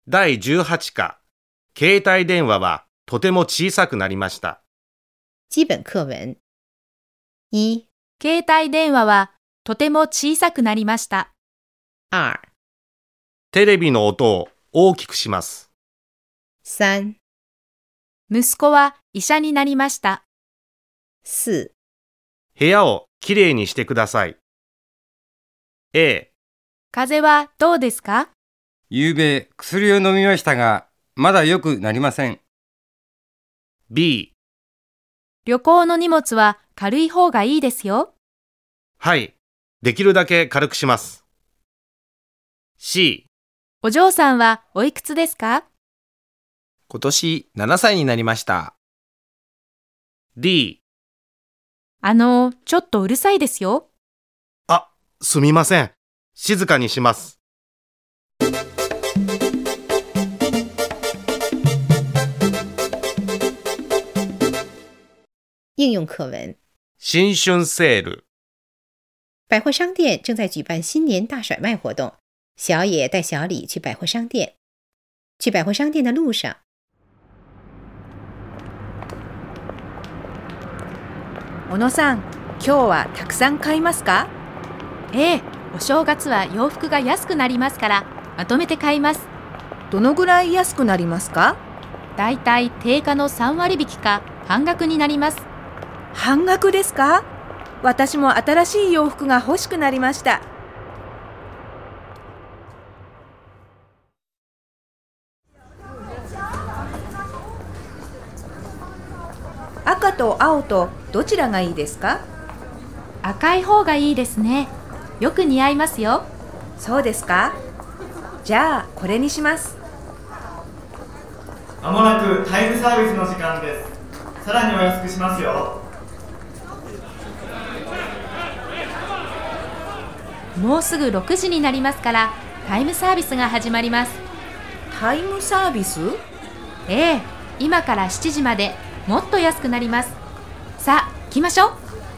第18課、携帯電話はとても小さくなりました。 基本課文。1、 携帯電話はとても小さくなりました。 2、 テレビの音を大きくします。 3、 息子は医者になりました。 4、 部屋をきれいにしてください。A、 風邪はどうですか？ ゆうべ薬を飲みましたが、まだ良くなりません。 B、 旅行の荷物は軽い方がいいですよ。 はい、できるだけ軽くします。C、 お嬢さんはおいくつですか？ 今年7歳になりました。 D、 ちょっとうるさいですよ。 すみません。静かにします。 应用课文。 新春セール。 百貨商店正在举办新年大甩卖活动，小野带小李去百货商店。去百货商店的路上， 小野さん、今日はたくさん買いますか？ ええ、お正月は洋服が安くなりますからまとめて買います。 どのぐらい安くなりますか？ だいたい定価の3割引きか半額になります。 半額ですか？私も新しい洋服が欲しくなりました。赤と青とどちらがいいですか？ 赤い方がいいですね。よく似合いますよ。 そうですか？じゃあこれにします。 まもなくタイムサービスの時間です。さらにお安くしますよ。 もうすぐ6時になりますからタイムサービスが始まります。 タイムサービス？ ええ、今から7時までもっと安くなります。さあ、来ましょう。